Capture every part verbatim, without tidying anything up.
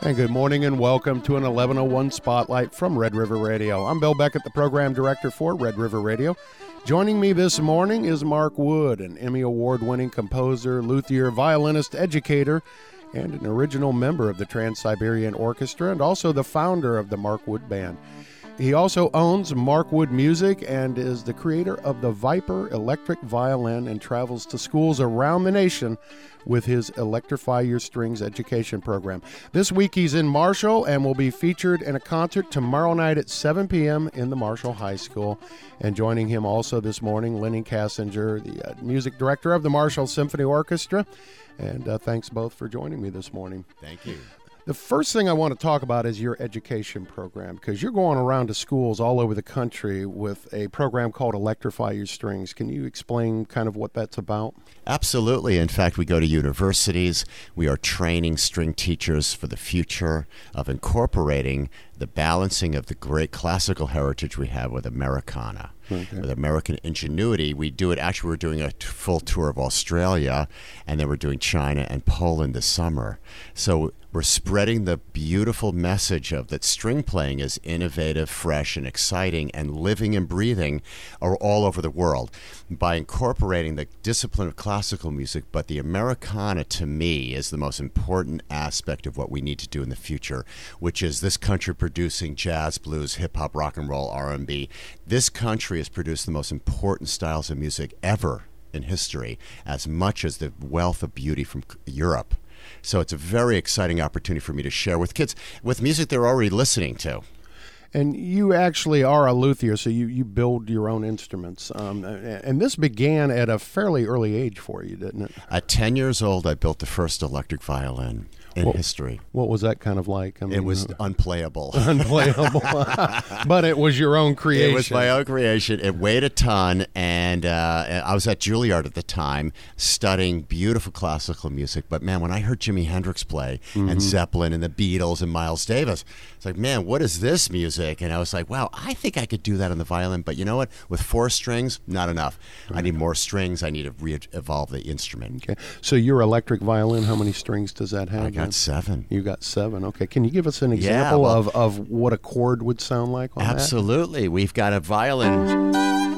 And good morning and welcome to an eleven oh one Spotlight from Red River Radio. I'm Bill Beckett, the program director for Red River Radio. Joining me this morning is Mark Wood, an Emmy Award-winning composer, luthier, violinist, educator, and an original member of the Trans-Siberian Orchestra, and also the founder of the Mark Wood Band. He also owns Mark Wood Music and is the creator of the Viper electric violin and travels to schools around the nation with his Electrify Your Strings education program. This week he's in Marshall and will be featured in a concert tomorrow night at seven p.m. in the Marshall High School. And joining him also this morning, Lenny Kassinger, the uh, music director of the Marshall Symphony Orchestra. And uh, thanks both for joining me this morning. Thank you. The first thing I want to talk about is your education program, because you're going around to schools all over the country with a program called Electrify Your Strings. Can you explain kind of what that's about? Absolutely. In fact, we go to universities. We are training string teachers for the future of incorporating the balancing of the great classical heritage we have with Americana. Okay. With American ingenuity. We do it, actually, we're doing a t- full tour of Australia, and then we're doing China and Poland this summer. So we're spreading the beautiful message of that string playing is innovative, fresh, and exciting, and living and breathing are all over the world by incorporating the discipline of classical music. But the Americana, to me, is the most important aspect of what we need to do in the future, which is this country producing jazz, blues, hip-hop, rock and roll, R and B. This country has produced the most important styles of music ever in history, as much as the wealth of beauty from Europe. So it's a very exciting opportunity for me to share with kids with music they're already listening to. And you actually are a luthier, so you, you build your own instruments. Um, and this began at a fairly early age for you, didn't it? At ten years old, I built the first electric violin in what, history. What was that kind of like? I mean, it was uh, unplayable. Unplayable. But it was your own creation. It was my own creation. It weighed a ton, and uh, I was at Juilliard at the time studying beautiful classical music. But, man, when I heard Jimi Hendrix play mm-hmm. and Zeppelin and the Beatles and Miles Davis, it's like, man, what is this music? And I was like, wow, I think I could do that on the violin. But you know what? With four strings, not enough. Right. I need more strings. I need to re-evolve the instrument. Okay. So your electric violin, how many strings does that have? I got seven. You got seven. Okay. Can you give us an example yeah, well, of, of what a chord would sound like on absolutely. that? We've got a violin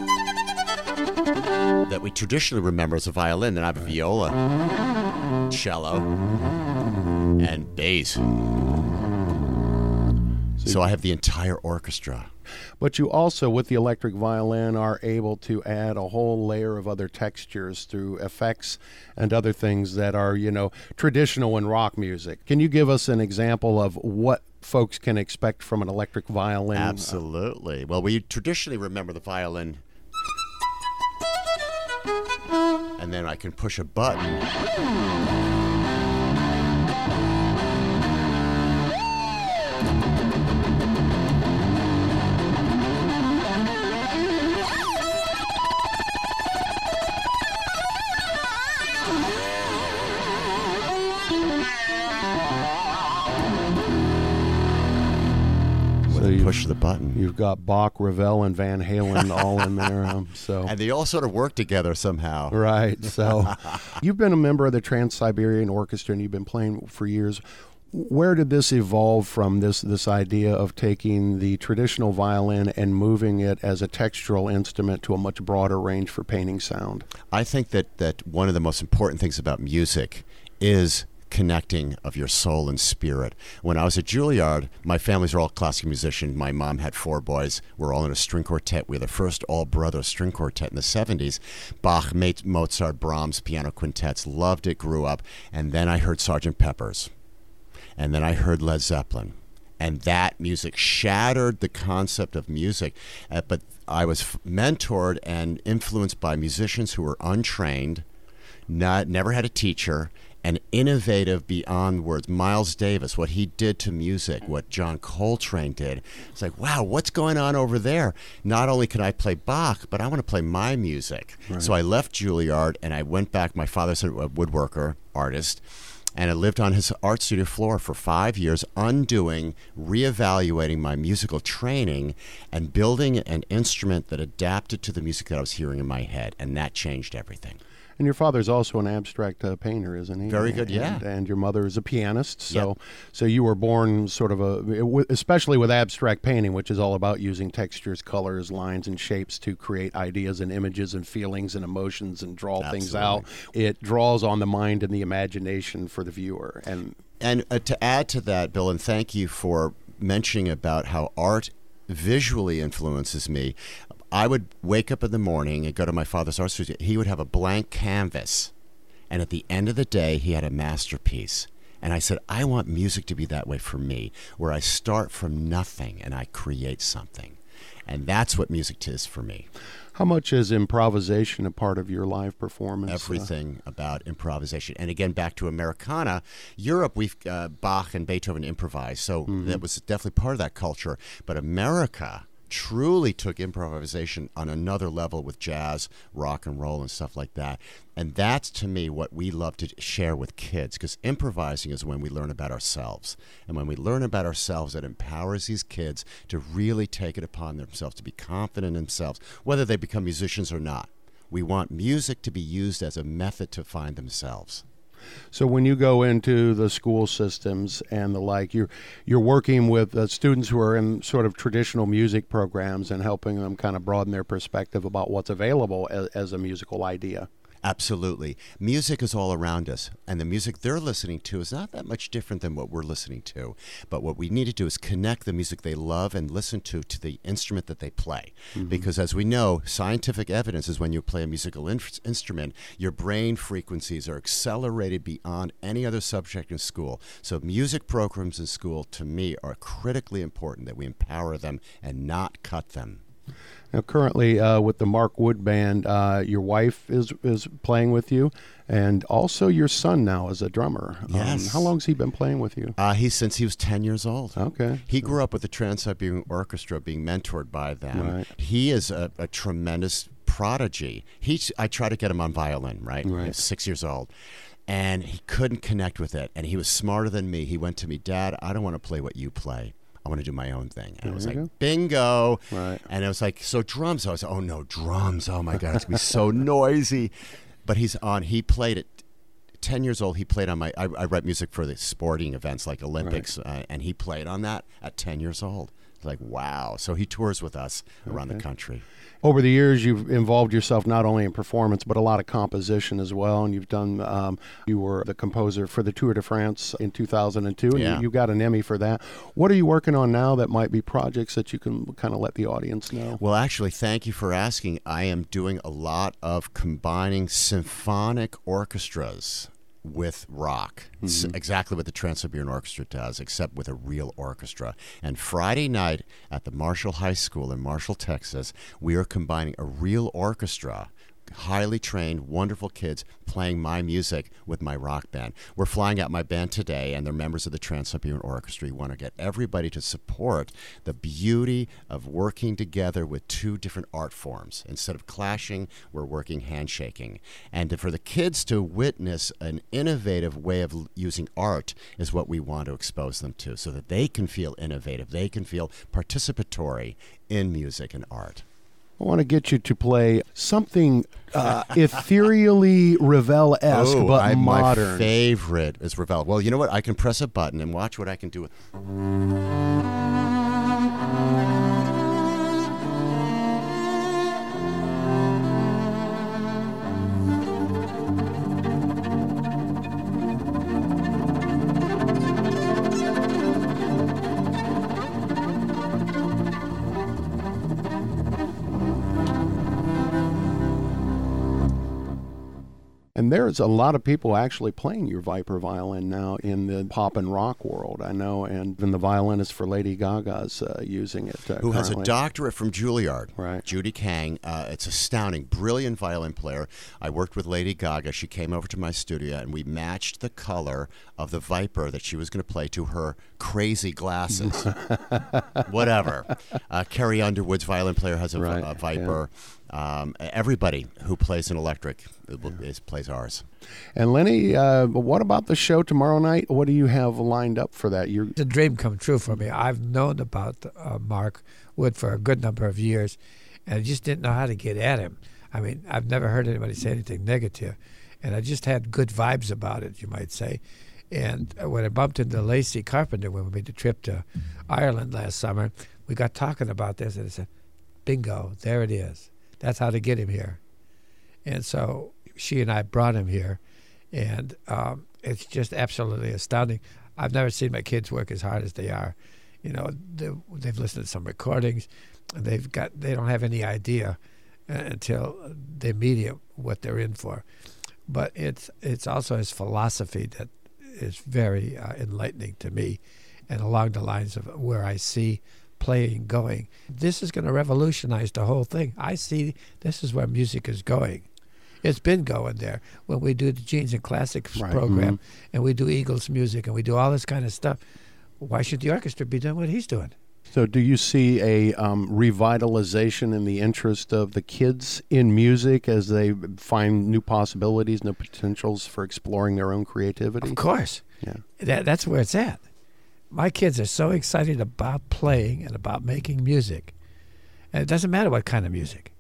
that we traditionally remember as a violin. Then I have a viola, cello, and bass. So I have the entire orchestra. But you also, with the electric violin, are able to add a whole layer of other textures through effects and other things that are, you know, traditional in rock music. Can you give us an example of what folks can expect from an electric violin? Absolutely. Well, we traditionally remember the violin, and then I can push a button. Push the button. You've got Bach, Ravel, and Van Halen all in there. Um, so and they all sort of work together somehow. Right. So you've been a member of the Trans-Siberian Orchestra, and you've been playing for years. Where did this evolve from, this this idea of taking the traditional violin and moving it as a textural instrument to a much broader range for painting sound? I think that, that one of the most important things about music is connecting of your soul and spirit. When I was at Juilliard, my families are all classical musicians. My mom had four boys. We're all in a string quartet. We were the first all-brother string quartet in the seventies. Bach, Mozart, Brahms, piano quintets. Loved it, grew up. And then I heard Sergeant Pepper's. And then I heard Led Zeppelin. And that music shattered the concept of music. Uh, but I was f- mentored and influenced by musicians who were untrained, not never had a teacher, and innovative beyond words. Miles Davis, what he did to music, what John Coltrane did. It's like, wow, what's going on over there? Not only can I play Bach, but I want to play my music. Right. So I left Juilliard, and I went back. My father's a woodworker, artist, and I lived on his art studio floor for five years, undoing, reevaluating my musical training, and building an instrument that adapted to the music that I was hearing in my head, and that changed everything. And your father's also an abstract uh, painter, isn't he? Very good, yeah. And, and your mother is a pianist. So, Yep. so you were born sort of a, especially with abstract painting, which is all about using textures, colors, lines, and shapes to create ideas and images and feelings and emotions and draw Absolutely. things out. It draws on the mind and the imagination for the viewer. And And uh, to add to that, Bill, and thank you for mentioning about how art visually influences me. I would wake up in the morning and go to my father's art studio. He would have a blank canvas, and at the end of the day, he had a masterpiece. And I said, I want music to be that way for me, where I start from nothing and I create something. And that's what music is for me. How much is improvisation a part of your live performance? Everything uh, about improvisation. And again, back to Americana, Europe, we've uh, Bach and Beethoven improvised, so mm-hmm. that was definitely part of that culture. But America truly took improvisation on another level with jazz, rock and roll, and stuff like that. And that's, to me, what we love to share with kids, because improvising is when we learn about ourselves. And when we learn about ourselves, it empowers these kids to really take it upon themselves, to be confident in themselves, whether they become musicians or not. We want music to be used as a method to find themselves. So when you go into the school systems and the like, you're you're working with uh, students who are in sort of traditional music programs and helping them kind of broaden their perspective about what's available as, as a musical idea. Absolutely. Music is all around us, and the music they're listening to is not that much different than what we're listening to. But what we need to do is connect the music they love and listen to to the instrument that they play. Mm-hmm. Because as we know, scientific evidence is when you play a musical in- instrument, your brain frequencies are accelerated beyond any other subject in school. So music programs in school, to me, are critically important, that we empower them and not cut them. Now, currently uh, with the Mark Wood Band, uh, your wife is is playing with you, and also your son now is a drummer. Yes. Um, how long has he been playing with you? Uh, he since he was ten years old. Okay. He grew up with the Trans-Siberian Orchestra, being mentored by them. Right. He is a, a tremendous prodigy. He, I try to get him on violin, right? Right. He's six years old. And he couldn't connect with it. And he was smarter than me. He went to me, Dad, I don't want to play what you play. I want to do my own thing. And There I was you like, go. bingo. Right. And I was like, so drums. I was like, oh, no, drums. Oh, my God, it's going to be so noisy. But he's on. He played at ten years old. He played on my, I, I write music for the sporting events like Olympics, Right. uh, and he played on that at ten years old. It's like, wow. So he tours with us around Okay. the country. Over the years, you've involved yourself not only in performance, but a lot of composition as well. And you've done, um, you were the composer for the Tour de France in two thousand two, and Yeah. you, you got an Emmy for that. What are you working on now that might be projects that you can kind of let the audience know? Well, actually, thank you for asking. I am doing a lot of combining symphonic orchestras with rock. It's Mm-hmm. exactly what the Trans-Siberian Orchestra does, except with a real orchestra. And Friday night at the Marshall High School in Marshall, Texas, we are combining a real orchestra, highly trained, wonderful kids playing my music with my rock band. We're flying out my band today, and they're members of the Trans-Siberian Orchestra. We want to get everybody to support the beauty of working together with two different art forms. Instead of clashing, we're working handshaking. And for the kids to witness an innovative way of l- using art is what we want to expose them to, so that they can feel innovative, they can feel participatory in music and art. I want to get you to play something uh, ethereally Ravel-esque, Oh, but I, modern. My favorite is Ravel. Well, you know what? I can press a button and watch what I can do with. And there's a lot of people actually playing your Viper violin now in the pop and rock world, I know, and even the violinist for Lady Gaga's uh, using it uh, Who has a currently. doctorate from Juilliard. Right. Judy Kang. Uh, it's astounding. Brilliant violin player. I worked with Lady Gaga. She came over to my studio, and we matched the color of the Viper that she was going to play to her crazy glasses. Whatever. Uh, Carrie Underwood's violin player has a, Right, a Viper. Um, everybody who plays an electric is, plays ours. And Lenny, uh, what about the show tomorrow night? What do you have lined up for that? You're It's a dream come true for me. I've known about uh, Mark Wood for a good number of years, and I just didn't know how to get at him. I mean, I've never heard anybody say anything negative, and I just had good vibes about it, you might say. And when I bumped into Lacey Carpenter when we made the trip to Ireland last summer, we got talking about this, and I said, bingo, there it is. That's how to get him here. And so she and I brought him here, and um, it's just absolutely astounding. I've never seen my kids work as hard as they are. You know, they've listened to some recordings, and they've got they don't have any idea until they meet him what they're in for. But it's it's also his philosophy that is very uh, enlightening to me, and along the lines of where I see playing going. This is going to revolutionize the whole thing. I see this is where music is going. It's been going there. When we do the Genes and Classics right. program, mm-hmm. and we do Eagles music, and we do all this kind of stuff, why should the orchestra be doing what he's doing? So do you see a um, revitalization in the interest of the kids in music as they find new possibilities, new potentials for exploring their own creativity? Of course. Yeah. That, that's where it's at. My kids are so excited about playing and about making music. And it doesn't matter what kind of music.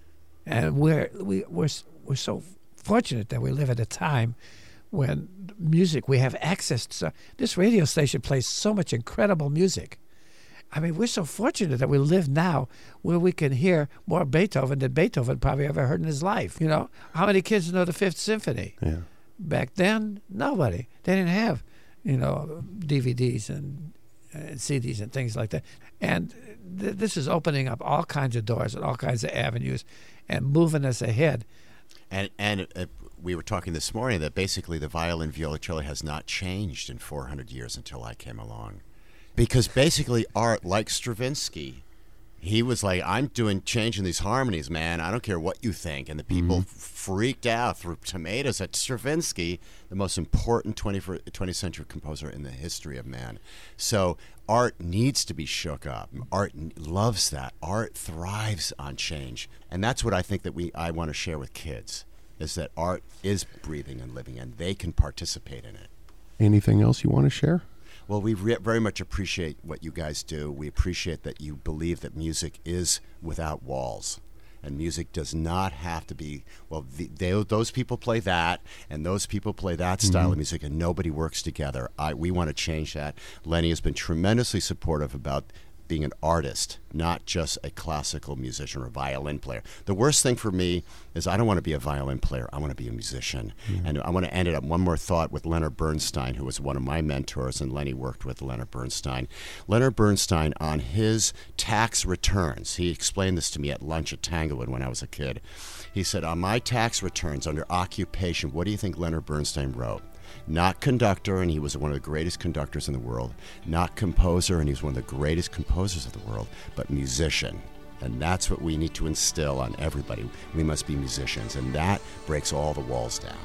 And we're, we, we're, we're so fortunate that we live at a time when music, we have access to. This radio station plays so much incredible music. I mean, we're so fortunate that we live now where we can hear more Beethoven than Beethoven probably ever heard in his life. You know, how many kids know the Fifth Symphony? Yeah. Back then, nobody. They didn't have, you know, D V Ds and, and C Ds and things like that. And th- this is opening up all kinds of doors and all kinds of avenues and moving us ahead. And and uh, we were talking this morning that basically the violin violoncello has not changed in four hundred years until I came along. Because basically art, like Stravinsky, he was like, I'm doing changing these harmonies, man. I don't care what you think. And the people mm-hmm. freaked out, threw tomatoes at Stravinsky, the most important twentieth century composer in the history of man. So art needs to be shook up. Art loves that. Art thrives on change. And that's what I think that we I want to share with kids, is that art is breathing and living, and they can participate in it. Anything else you want to share? Well, we re- very much appreciate what you guys do. We appreciate that you believe that music is without walls. And music does not have to be, well, the, they, those people play that, and those people play that style mm-hmm. of music, and nobody works together. I, we want to change that. Lenny has been tremendously supportive about being an artist, not just a classical musician or a violin player. The worst thing for me is I don't want to be a violin player. I want to be a musician. Mm-hmm. And I want to end it up one more thought with Leonard Bernstein, who was one of my mentors, and Lenny worked with Leonard Bernstein. Leonard Bernstein, on his tax returns, he explained this to me at lunch at Tanglewood when I was a kid. He said, on my tax returns under occupation, what do you think Leonard Bernstein wrote? Not conductor, and he was one of the greatest conductors in the world. Not composer, and he was one of the greatest composers of the world, but musician. And that's what we need to instill on everybody. We must be musicians, and that breaks all the walls down.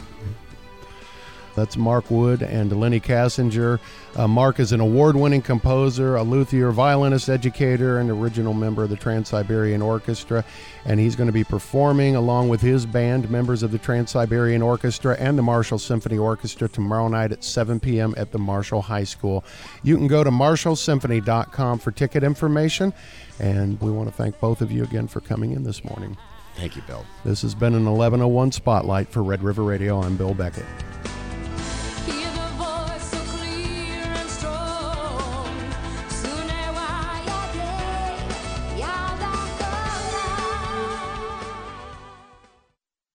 That's Mark Wood and Lenny Kassinger. Uh, Mark is an award-winning composer, a luthier, violinist, educator, and original member of the Trans-Siberian Orchestra. And he's going to be performing along with his band, members of the Trans-Siberian Orchestra and the Marshall Symphony Orchestra, tomorrow night at seven p.m. at the Marshall High School. You can go to marshall symphony dot com for ticket information. And we want to thank both of you again for coming in this morning. Thank you, Bill. This has been an eleven oh one Spotlight for Red River Radio. I'm Bill Beckett.